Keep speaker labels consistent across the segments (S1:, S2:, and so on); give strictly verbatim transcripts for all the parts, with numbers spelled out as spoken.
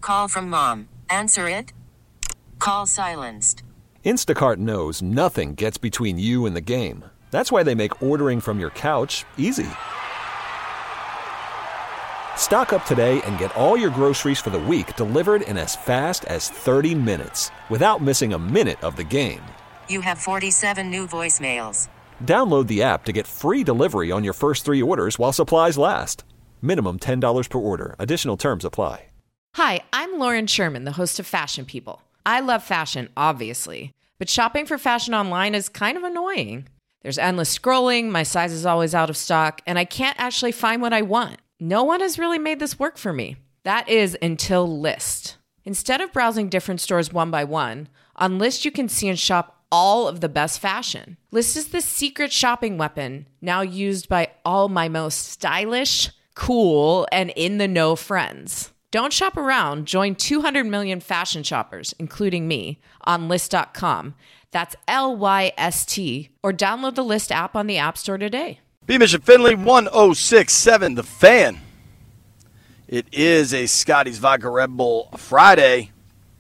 S1: Call from mom. Answer it. Call silenced.
S2: Instacart knows nothing gets between you and the game. That's why they make ordering from your couch easy. Stock up today and get all your groceries for the week delivered in as fast as thirty minutes without missing a minute of the game.
S1: You have forty-seven new voicemails.
S2: Download the app to get free delivery on your first three orders while supplies last. Minimum ten dollars per order. Additional terms apply.
S3: Hi, I'm Lauren Sherman, the host of Fashion People. I love fashion, obviously, but shopping for fashion online is kind of annoying. There's endless scrolling, my size is always out of stock, and I can't actually find what I want. No one has really made this work for me. That is until Lyst. Instead of browsing different stores one by one, on Lyst you can see and shop all of the best fashion. Lyst is the secret shopping weapon now used by all my most stylish, cool, and in-the-know friends. Don't shop around. Join two hundred million fashion shoppers, including me, on Lyst dot com. That's L Y S T. Or download the Lyst app on the App Store today.
S4: Beamish and Finley, one oh six point seven, The Fan. It is a Scotty's Vodka Red Bull Friday.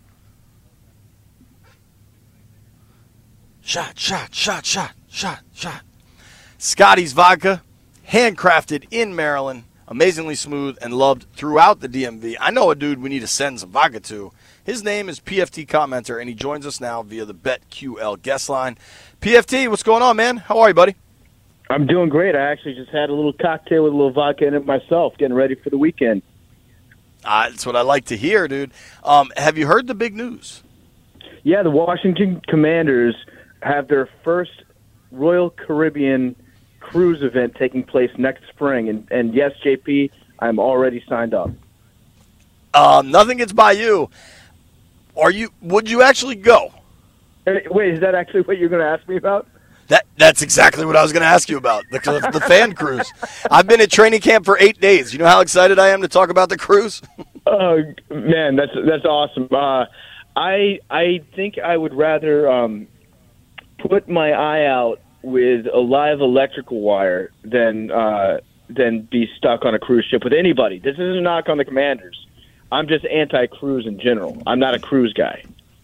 S4: Shot, shot, shot, shot, shot, shot. Scotty's Vodka, handcrafted in Maryland. Amazingly smooth and loved throughout the D M V. I know a dude we need to send some vodka to. His name is P F T Commenter, and he joins us now via the BetQL guest line. P F T, what's going on, man? How are you, buddy?
S5: I'm doing great. I actually just had a little cocktail with a little vodka in it myself, getting ready for the weekend.
S4: Uh, that's what I like to hear, dude. Um, have you heard the big news?
S5: Yeah, the Washington Commanders have their first Royal Caribbean cruise event taking place next spring. And, and yes, J P, I'm already signed up.
S4: Um, nothing gets by you. Are you? Would you actually go?
S5: Wait, is that actually what you're going to ask me about?
S4: That That's exactly what I was going to ask you about, the, the fan cruise. I've been at training camp for eight days. You know how excited I am to talk about the cruise?
S5: Oh, man, that's that's awesome. Uh, I I think I would rather um, put my eye out with a live electrical wire than uh, than be stuck on a cruise ship with anybody. This isn't a knock on the Commanders. I'm just anti-cruise in general. I'm not a cruise guy.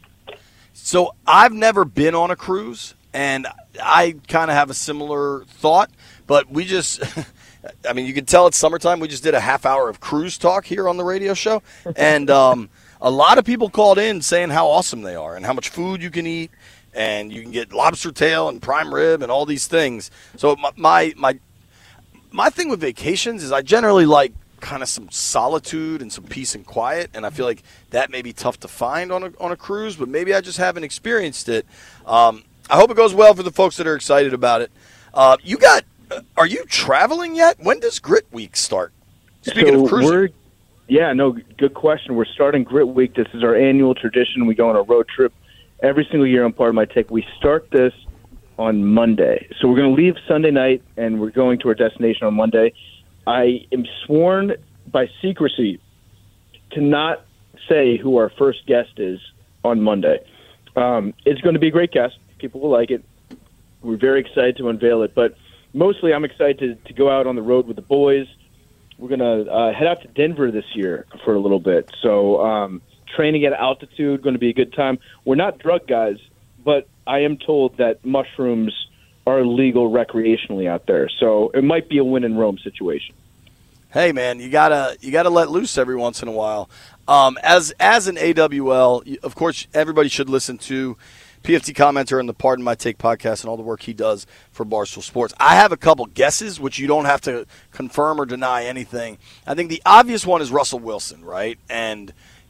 S4: So I've never been on a cruise, and I kind of have a similar thought, but we just, I mean, you can tell it's summertime. We just did a half hour of cruise talk here on the radio show, and um, a lot of people called in saying how awesome they are and how much food you can eat, and you can get lobster tail and prime rib and all these things. So my my my, my thing with vacations is I generally like kind of some solitude and some peace and quiet, and I feel like that may be tough to find on a on a cruise, but maybe I just haven't experienced it. Um, I hope it goes well for the folks that are excited about it. Uh, you got? Uh, are you traveling yet? When does Grit Week start? Speaking
S5: so
S4: of cruising.
S5: We're, yeah, no, good question. We're starting Grit Week. This is our annual tradition. We go on a road trip every single year on Part of My Take. We start this on Monday. So we're going to leave Sunday night, and we're going to our destination on Monday. I am sworn by secrecy to not say who our first guest is on Monday. Um, it's going to be a great guest. People will like it. We're very excited to unveil it. But mostly I'm excited to, to go out on the road with the boys. We're going to uh, head out to Denver this year for a little bit. So um, training at altitude, going to be a good time. We're not drug guys, but I am told that mushrooms are legal recreationally out there. So it might be a win in Rome situation.
S4: Hey man, you gotta you gotta let loose every once in a while. Um, as as an A W L, of course, everybody should listen to P F T Commenter and the Pardon My Take podcast and all the work he does for Barstool Sports. I have a couple guesses, which you don't have to confirm or deny anything. I think the obvious one is Russell Wilson, right? And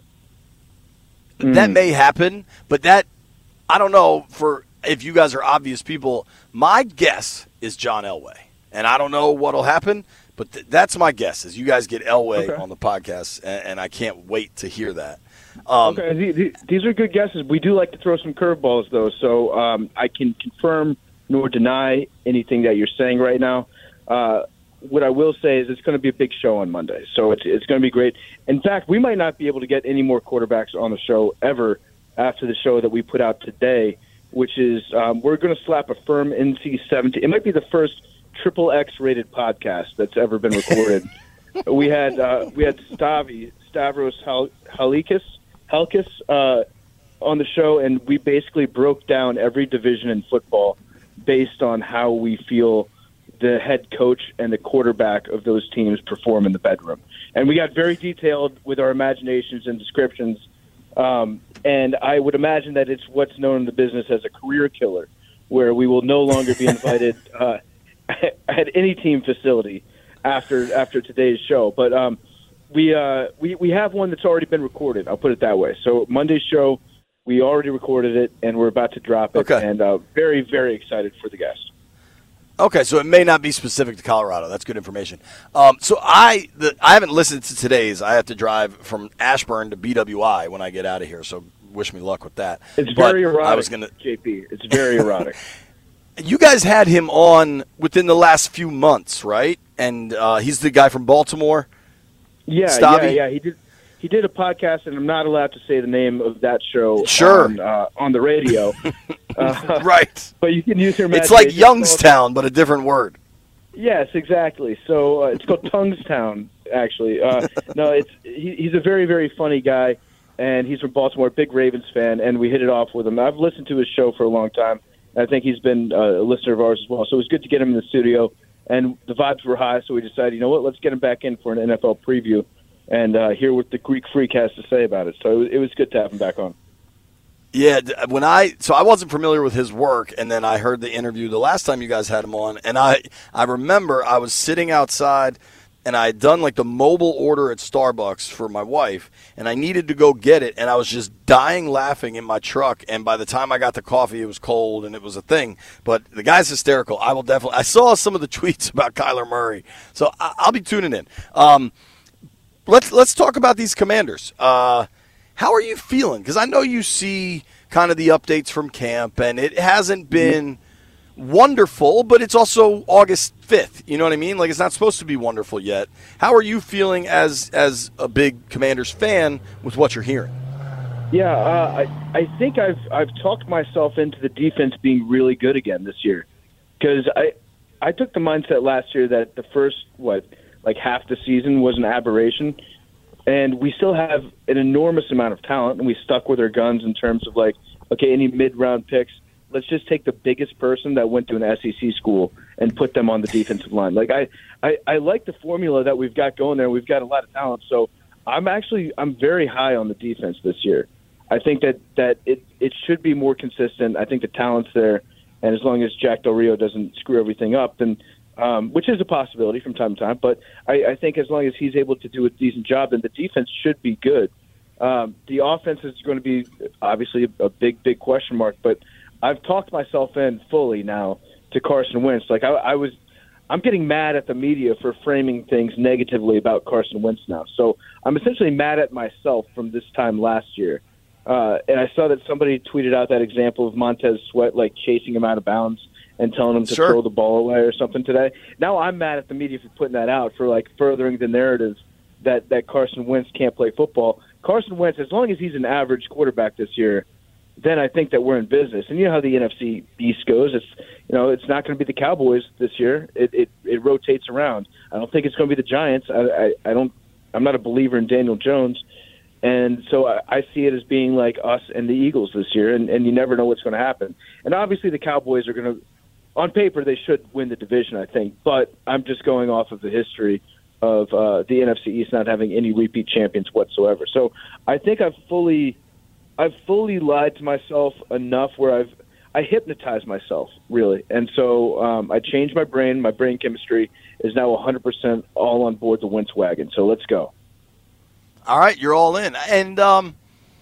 S4: mm. that may happen, but that I don't know for. If you guys are obvious people, my guess is John Elway. And I don't know what will happen, but th- that's my guess is you guys get Elway okay. on the podcast, and, and I can't wait to hear that. Um,
S5: okay, the, the, these are good guesses. We do like to throw some curveballs, though, so um, I can confirm nor deny anything that you're saying right now. Uh, what I will say is it's going to be a big show on Monday, so it's, it's going to be great. In fact, we might not be able to get any more quarterbacks on the show ever after the show that we put out today, which is um, we're going to slap a firm N C seventeen. It might be the first triple X rated podcast that's ever been recorded. we had uh, we had Stavi Stavros Hal- Halkis, Halkis uh, on the show, and we basically broke down every division in football based on how we feel the head coach and the quarterback of those teams perform in the bedroom. And we got very detailed with our imaginations and descriptions. Um, and I would imagine that it's what's known in the business as a career killer, where we will no longer be invited uh, at any team facility after after today's show. But um, we, uh, we we have one that's already been recorded. I'll put it that way. So Monday's show, we already recorded it, and we're about to drop it.
S4: Okay.
S5: And uh, very, very excited for the guest.
S4: Okay, so it may not be specific to Colorado. That's good information. Um, so I the, I haven't listened to today's. I have to drive from Ashburn to B W I when I get out of here, so wish me luck with that.
S5: It's
S4: But
S5: very erotic,
S4: I was gonna,
S5: J P. It's very erotic.
S4: You guys had him on within the last few months, right? And uh, he's the guy from Baltimore.
S5: Yeah,
S4: Stabby?
S5: yeah, yeah. He did. He did a podcast, and I'm not allowed to say the name of that show
S4: Sure.
S5: on, uh, on the radio. uh,
S4: Right.
S5: But you can use your
S4: It's
S5: imagination.
S4: like Youngstown, but a different word.
S5: Yes, exactly. So uh, it's called Tungstown, actually. Uh, no, it's he, he's a very, very funny guy, and he's from Baltimore, big Ravens fan, and we hit it off with him. I've listened to his show for a long time, and I think he's been uh, a listener of ours as well. So it was good to get him in the studio, and the vibes were high, so we decided, you know what, let's get him back in for an N F L preview and uh, hear what the Greek Freak has to say about it. So it was, it was good to have him back on.
S4: Yeah, when I so I wasn't familiar with his work, and then I heard the interview the last time you guys had him on, and I I remember I was sitting outside, and I had done like the mobile order at Starbucks for my wife, and I needed to go get it, and I was just dying laughing in my truck, and by the time I got the coffee, it was cold, and it was a thing. But the guy's hysterical. I will definitely. I saw some of the tweets about Kyler Murray, so I, I'll be tuning in. Um, let's let's talk about these Commanders. Uh, How are you feeling? Because I know you see kind of the updates from camp, and it hasn't been wonderful, but it's also August fifth. You know what I mean? Like, it's not supposed to be wonderful yet. How are you feeling as as a big Commanders fan with what you're hearing?
S5: Yeah, uh, I I think I've I've talked myself into the defense being really good again this year, because I I took the mindset last year that the first what like half the season was an aberration. And we still have an enormous amount of talent, and we stuck with our guns in terms of, like, okay, any mid-round picks, let's just take the biggest person that went to an S E C school and put them on the defensive line. Like, I, I, I like the formula that we've got going there. We've got a lot of talent. So I'm actually I'm very high on the defense this year. I think that, that it, it should be more consistent. I think the talent's there, and as long as Jack Del Rio doesn't screw everything up, then – Um, which is a possibility from time to time, but I, I think as long as he's able to do a decent job, then the defense should be good. Um, the offense is going to be obviously a, a big, big question mark, but I've talked myself in fully now to Carson Wentz. Like I, I was, I'm getting mad at the media for framing things negatively about Carson Wentz now. So I'm essentially mad at myself from this time last year. Uh, and I saw that somebody tweeted out that example of Montez Sweat like chasing him out of bounds and telling him to
S4: Sure.
S5: throw the ball away or something today. Now I'm mad at the media for putting that out, for like furthering the narrative that, that Carson Wentz can't play football. Carson Wentz, as long as he's an average quarterback this year, then I think that we're in business. And you know how the N F C East goes. It's you know it's not going to be the Cowboys this year. It, it it rotates around. I don't think it's going to be the Giants. I, I I don't. I'm not a believer in Daniel Jones. And so I, I see it as being like us and the Eagles this year, and, and you never know what's going to happen. And obviously the Cowboys are going to, on paper, they should win the division, I think. But I'm just going off of the history of uh, the N F C East not having any repeat champions whatsoever. So I think I've fully, I've fully lied to myself enough where I've, I hypnotized myself, really. And so um, I changed my brain. My brain chemistry is now one hundred percent all on board the Wentz wagon. So let's go.
S4: All right, you're all in. And, um,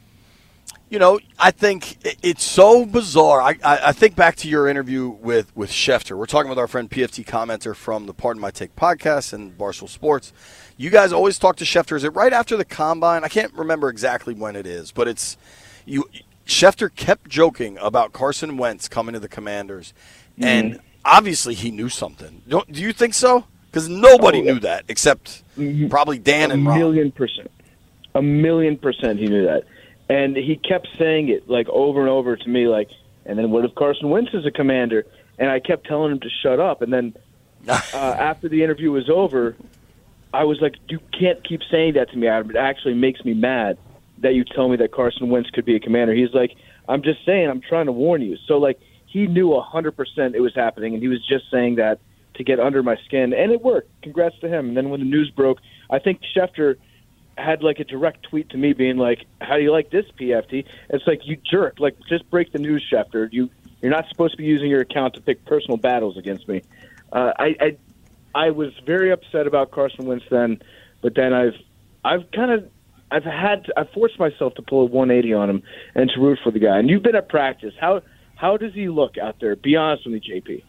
S4: you know, I think it's so bizarre. I, I, I think back to your interview with, with Schefter. We're talking with our friend P F T commenter from the Pardon My Take podcast and Barstool Sports. You guys always talk to Schefter. Is it right after the Combine? I can't remember exactly when it is, but it's you. Schefter kept joking about Carson Wentz coming to the Commanders, mm-hmm. and obviously he knew something. Don't, do you think so? Because nobody oh, yeah. knew that except mm-hmm. probably Dan
S5: a
S4: and Ron.
S5: A million percent. A million percent he knew that. And he kept saying it, like, over and over to me, like, and then what if Carson Wentz is a Commander? And I kept telling him to shut up. And then uh, after the interview was over, I was like, you can't keep saying that to me, Adam. It actually makes me mad that you tell me that Carson Wentz could be a Commander. He's like, I'm just saying, I'm trying to warn you. So, like, he knew one hundred percent it was happening, and he was just saying that to get under my skin, and it worked. Congrats to him. And then when the news broke, I think Schefter had, like, a direct tweet to me being like, how do you like this, P F T? It's like, you jerk. Like, just break the news, Schefter. You, you're not supposed to be using your account to pick personal battles against me. Uh, I, I I was very upset about Carson Wentz then, but then I've I've kind of I've had to, I've forced myself to pull a one eighty on him and to root for the guy. And you've been at practice. How how does he look out there? Be honest with me, J P.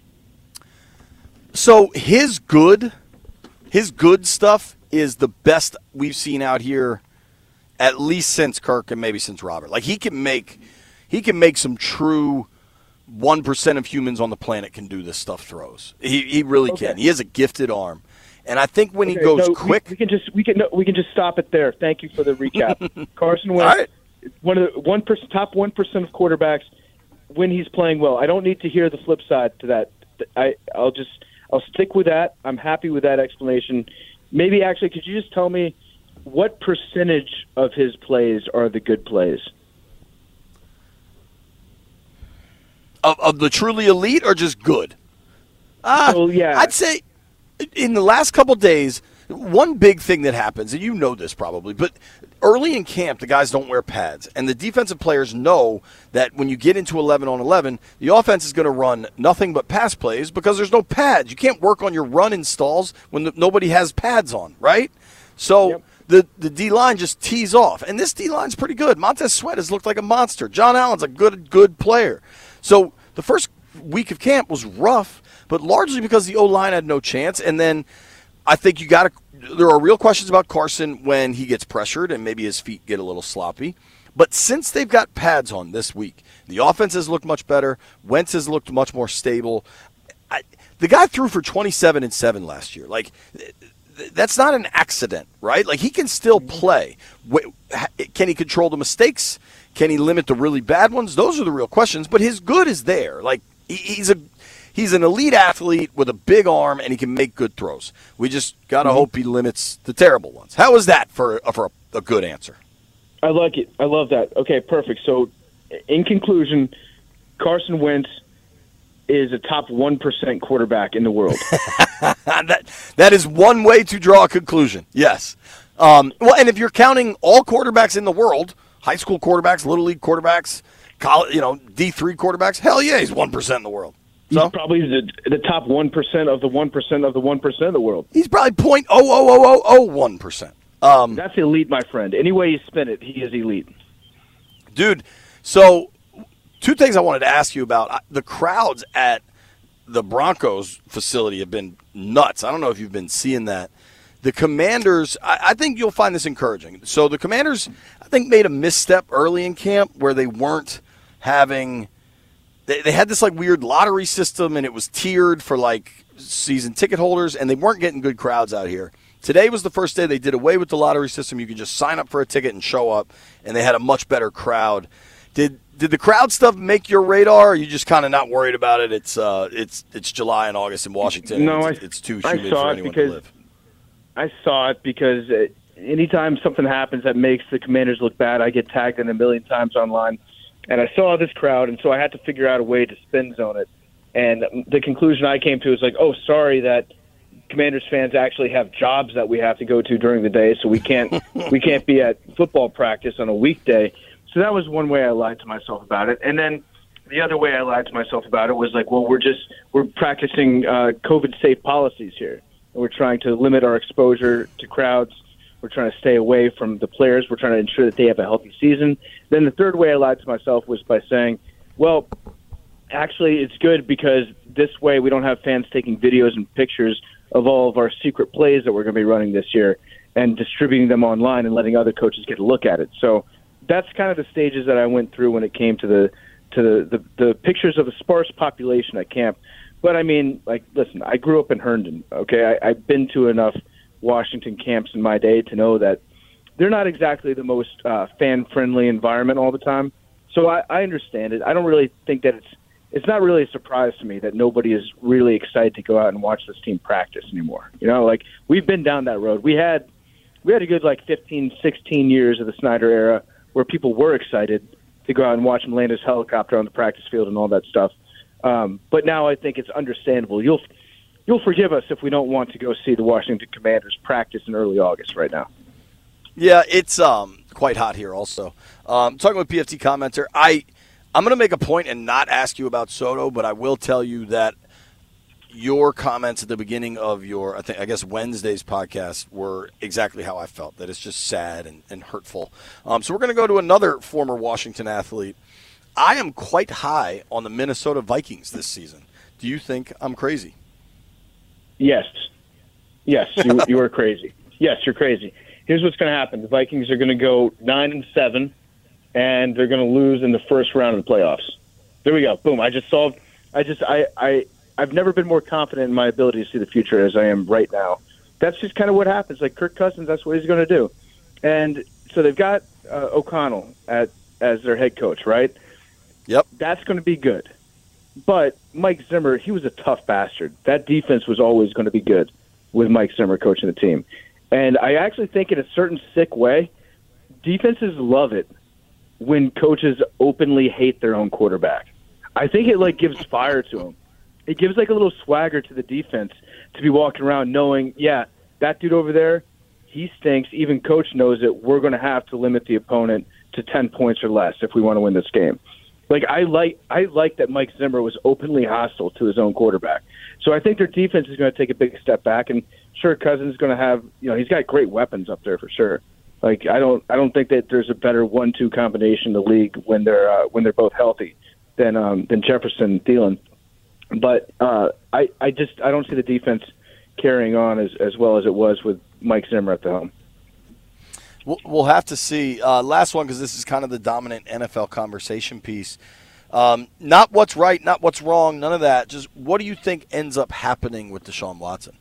S4: So his good, his good stuff is the best we've seen out here, at least since Kirk and maybe since Robert. Like he can make he can make some true. One percent of humans on the planet can do this stuff. Throws. He he really
S5: okay.
S4: can. He has a gifted arm, and I think when
S5: okay,
S4: he goes
S5: no,
S4: quick,
S5: we, we can just we can no, we can just stop it there. Thank you for the recap. Carson Wentz,
S4: right.
S5: one of the one percent top one percent of quarterbacks when he's playing well. I don't need to hear the flip side to that. I I'll just I'll stick with that. I'm happy with that explanation. Maybe actually, could you just tell me what percentage of his plays are the good plays?
S4: Of, of the truly elite or just good? Uh,
S5: well, yeah.
S4: I'd say in the last couple days, one big thing that happens, and you know this probably, but early in camp, the guys don't wear pads. And the defensive players know that when you get into eleven on eleven, the offense is going to run nothing but pass plays because there's no pads. You can't work on your run installs when the, nobody has pads on, right? So yep. the, the D-line just tees off. And this D-line's pretty good. Montez Sweat has looked like a monster. John Allen's a good, good player. So the first week of camp was rough, but largely because the O-line had no chance. And then I think you got to – there are real questions about Carson when he gets pressured and maybe his feet get a little sloppy. But since they've got pads on this week, the offense has looked much better. Wentz has looked much more stable. I, the guy threw for twenty-seven and seven last year. Like, that's not an accident, right? Like, he can still play. Can he control the mistakes? Can he limit the really bad ones? Those are the real questions. But his good is there. Like he's a he's an elite athlete with a big arm, and he can make good throws. We just gotta mm-hmm. hope he limits the terrible ones. How was that for for a, a good answer?
S5: I like it. I love that. Okay, perfect. So, in conclusion, Carson Wentz is a top one percent quarterback in the world.
S4: that that is one way to draw a conclusion. Yes. Um, well, and if you're counting all quarterbacks in the world. High school quarterbacks, little league quarterbacks, college, you know, D three quarterbacks. Hell yeah, he's one percent in the world. So
S5: he's probably the the top one percent of the one percent of the one percent of the world.
S4: He's probably point oh oh oh oh oh one percent. Um,
S5: That's elite, my friend. Any way you spin it, he is elite.
S4: Dude, so two things I wanted to ask you about. The crowds at the Broncos facility have been nuts. I don't know if you've been seeing that. The Commanders, I, I think you'll find this encouraging. So the Commanders, I think, made a misstep early in camp where they weren't having they, – they had this, like, weird lottery system, and it was tiered for, like, season ticket holders, and they weren't getting good crowds out here. Today was the first day they did away with the lottery system. You could just sign up for a ticket and show up, and they had a much better crowd. Did did the crowd stuff make your radar, or are you just kind of not worried about it? It's uh, it's it's July and August in Washington.
S5: No,
S4: it's,
S5: I,
S4: it's too
S5: I
S4: humid
S5: saw
S4: for
S5: it
S4: anyone
S5: because
S4: to live.
S5: I saw it because it, anytime something happens that makes the Commanders look bad, I get tagged in a million times online. And I saw this crowd, and so I had to figure out a way to spin zone it. And the conclusion I came to is like, oh, sorry that Commanders fans actually have jobs that we have to go to during the day, so we can't we can't be at football practice on a weekday. So that was one way I lied to myself about it. And then the other way I lied to myself about it was like, well, we're just we're practicing uh, COVID-safe policies here. We're trying to limit our exposure to crowds. We're trying to stay away from the players. We're trying to ensure that they have a healthy season. Then the third way I lied to myself was by saying, well, actually it's good because this way we don't have fans taking videos and pictures of all of our secret plays that we're going to be running this year and distributing them online and letting other coaches get a look at it. So that's kind of the stages that I went through when it came to the to the, the, the pictures of a sparse population at camp. But, I mean, like, listen, I grew up in Herndon, okay? I, I've been to enough Washington camps in my day to know that they're not exactly the most uh, fan-friendly environment all the time. So I, I understand it. I don't really think that it's it's not really a surprise to me that nobody is really excited to go out and watch this team practice anymore. You know, like we've been down that road. We had we had a good like fifteen, sixteen years of the Snyder era where people were excited to go out and watch him land his helicopter on the practice field and all that stuff. Um, but now I think it's understandable. You'll you'll forgive us if we don't want to go see the Washington Commanders practice in early August right now.
S4: Yeah, it's um, quite hot here also. Um, talking with P F T commenter, I, I'm going to make a point and not ask you about Soto, but I will tell you that your comments at the beginning of your, I think, I guess Wednesday's podcast were exactly how I felt, that it's just sad and, and hurtful. Um, so we're going to go to another former Washington athlete. I am quite high on the Minnesota Vikings this season. Do you think I'm crazy?
S5: Yes. Yes, you, you are crazy. Yes, you're crazy. Here's what's going to happen. The Vikings are going to go nine and seven, and they're going to lose in the first round of the playoffs. There we go. Boom. I just solved. I just I I I've never been more confident in my ability to see the future as I am right now. That's just kind of what happens. Like Kirk Cousins, that's what he's going to do. And so they've got uh, O'Connell at as their head coach, right?
S4: Yep.
S5: That's going to be good. But Mike Zimmer, he was a tough bastard. That defense was always going to be good with Mike Zimmer coaching the team. And I actually think in a certain sick way, defenses love it when coaches openly hate their own quarterback. I think it like gives fire to them. It gives like a little swagger to the defense to be walking around knowing, yeah, that dude over there, he stinks. Even coach knows it. We're going to have to limit the opponent to ten points or less if we want to win this game. Like I like I like that Mike Zimmer was openly hostile to his own quarterback. So I think their defense is going to take a big step back, and sure, Cousins is going to have, you know, he's got great weapons up there for sure. Like I don't I don't think that there's a better one two combination in the league when they're uh, when they're both healthy than um, than Jefferson and Thielen. But uh, I I just I don't see the defense carrying on as as well as it was with Mike Zimmer at the helm.
S4: We'll have to see. Uh, last one, because this is kind of the dominant N F L conversation piece. Um, not what's right, not what's wrong, none of that. Just what do you think ends up happening with Deshaun Watson?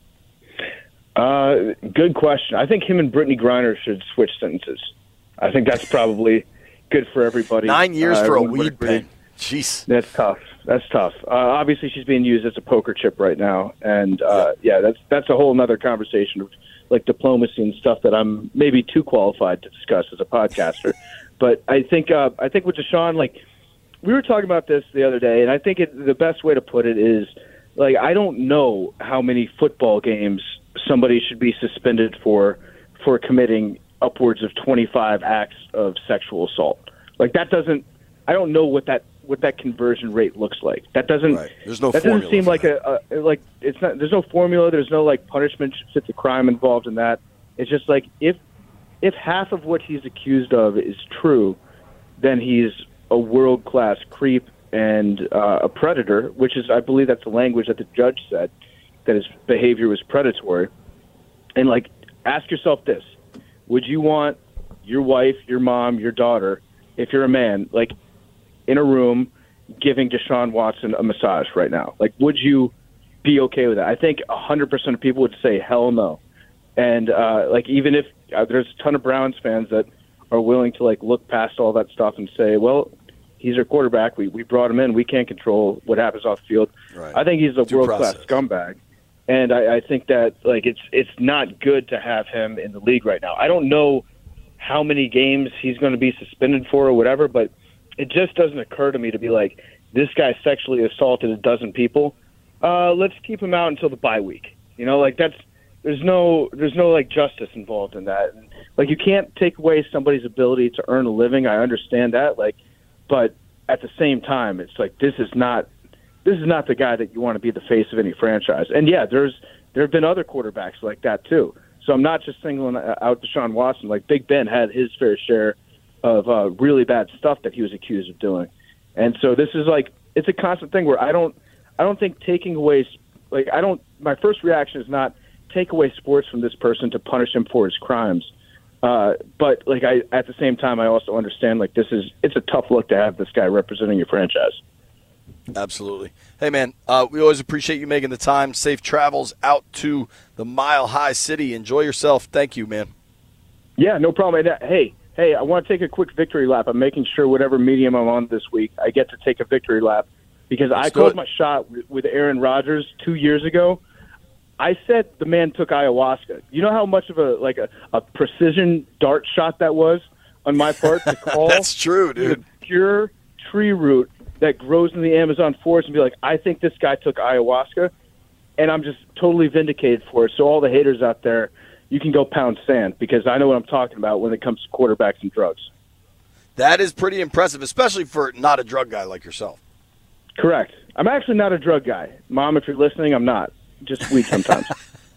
S5: Uh, good question. I think him and Brittany Griner should switch sentences. I think that's probably good for everybody.
S4: Nine years
S5: uh,
S4: for a weed pen. Jeez.
S5: That's tough. That's tough. Uh, obviously, she's being used as a poker chip right now. And, uh, yeah, that's that's a whole other conversation of, like, diplomacy and stuff that I'm maybe too qualified to discuss as a podcaster. But I think uh, I think with Deshaun, like, we were talking about this the other day, and I think it, the best way to put it is, like, I don't know how many football games somebody should be suspended for for committing upwards of twenty-five acts of sexual assault. Like, that doesn't – I don't know what that what that conversion rate looks like. That doesn't
S4: right. There's no
S5: that doesn't seem like a, a like it's not there's no formula, there's no like punishment should fit the crime involved in that. It's just like if if half of what he's accused of is true, then he's a world-class creep and uh, a predator, which is I believe that's the language that the judge said, that his behavior was predatory. And like ask yourself this, would you want your wife, your mom, your daughter, if you're a man, like in a room giving Deshaun Watson a massage right now? Like, would you be okay with that? I think one hundred percent of people would say hell no. And, uh, like, even if uh, there's a ton of Browns fans that are willing to, like, look past all that stuff and say, well, he's our quarterback. We we brought him in. We can't control what happens off the field.
S4: Right.
S5: I think he's a
S4: Due
S5: world-class
S4: process.
S5: scumbag. And I, I think that, like, it's it's not good to have him in the league right now. I don't know how many games he's going to be suspended for or whatever, but it just doesn't occur to me to be like, this guy sexually assaulted a dozen people. Uh, let's keep him out until the bye week. You know, like that's there's no there's no like justice involved in that. And, like you can't take away somebody's ability to earn a living. I understand that, like, but at the same time, it's like this is not this is not the guy that you want to be the face of any franchise. And yeah, there's there have been other quarterbacks like that too. So I'm not just singling out Deshaun Watson. Like Big Ben had his fair share of uh, really bad stuff that he was accused of doing. And so this is like, it's a constant thing where I don't, I don't think taking away, like I don't, my first reaction is not take away sports from this person to punish him for his crimes. Uh, but like I, at the same time, I also understand like this is, it's a tough look to have this guy representing your franchise.
S4: Absolutely. Hey, man, uh, we always appreciate you making the time. Safe travels out to the Mile High City. Enjoy yourself. Thank you, man.
S5: Yeah, no problem. And, uh, hey, hey, I want to take a quick victory lap. I'm making sure whatever medium I'm on this week, I get to take a victory lap because
S4: Let's
S5: I
S4: do
S5: called
S4: it.
S5: my shot with, with Aaron Rodgers two years ago. I said the man took ayahuasca. You know how much of a like a, a precision dart shot that was on my part to call
S4: That's true, dude.
S5: the pure tree root that grows in the Amazon forest and be like, I think this guy took ayahuasca, and I'm just totally vindicated for it. So all the haters out there, you can go pound sand, because I know what I'm talking about when it comes to quarterbacks and drugs.
S4: That is pretty impressive, especially for not a drug guy like yourself.
S5: Correct. I'm actually not a drug guy. Mom, if you're listening, I'm not. Just weed sometimes.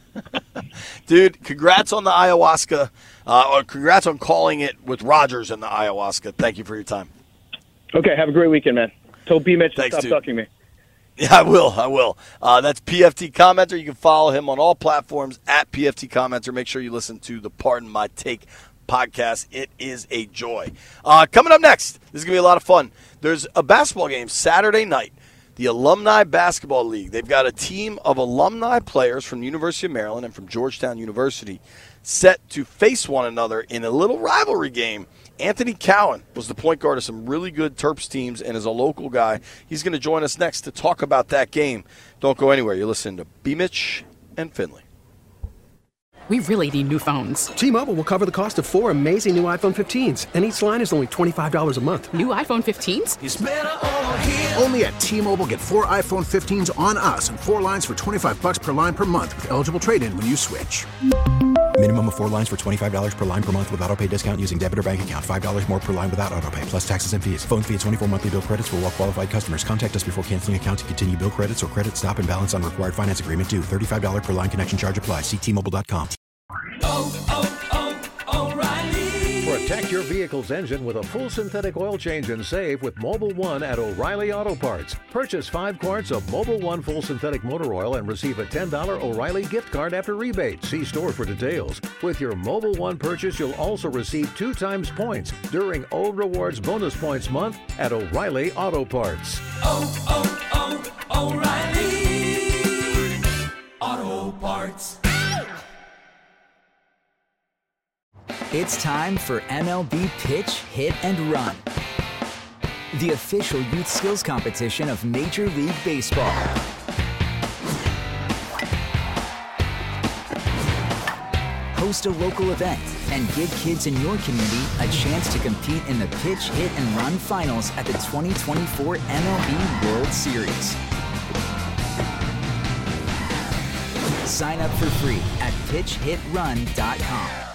S4: Dude, congrats on the ayahuasca, uh, or congrats on calling it with Rodgers and the ayahuasca. Thank you for your time.
S5: Okay, have a great weekend, man. Told B. Mitch to
S4: Thanks,
S5: stop
S4: dude.
S5: ducking me.
S4: Yeah, I will. I will. Uh, that's P F T Commenter. You can follow him on all platforms at P F T Commenter. Make sure you listen to the Pardon My Take podcast. It is a joy. Uh, coming up next, this is going to be a lot of fun. There's a basketball game Saturday night. The Alumni Basketball League. They've got a team of alumni players from the University of Maryland and from Georgetown University set to face one another in a little rivalry game. Anthony Cowan was the point guard of some really good Terps teams and is a local guy. He's going to join us next to talk about that game. Don't go anywhere. You're listening to B. Mitch and Finley.
S6: We really need new phones.
S7: T-Mobile will cover the cost of four amazing new iPhone fifteens, and each line is only twenty-five dollars a month.
S6: New iPhone fifteens?
S8: It's better over here. Only at T-Mobile, get four iPhone fifteens on us and four lines for twenty-five dollars per line per month with eligible trade-in when you switch.
S9: Minimum of four lines for twenty-five dollars per line per month with autopay discount using debit or bank account. five dollars more per line without autopay, plus taxes and fees. Phone fee at twenty-four monthly bill credits for well-qualified customers. Contact us before canceling account to continue bill credits or credit stop and balance on required finance agreement due. thirty-five dollars per line connection charge applies. See T Mobile dot com.
S10: Oh, oh, oh, O'Reilly. Protect your vehicle's engine with a full synthetic oil change and save with Mobil one at O'Reilly Auto Parts. Purchase five quarts of Mobil one full synthetic motor oil and receive a ten dollars O'Reilly gift card after rebate. See store for details. With your Mobil one purchase, you'll also receive two times points during O Rewards Bonus Points Month at O'Reilly Auto Parts.
S11: Oh, oh, oh, O'Reilly Auto Parts.
S12: It's time for M L B Pitch, Hit, and Run, the official youth skills competition of Major League Baseball. Host a local event and give kids in your community a chance to compete in the Pitch, Hit, and Run finals at the twenty twenty-four M L B World Series. Sign up for free at pitch hit run dot com.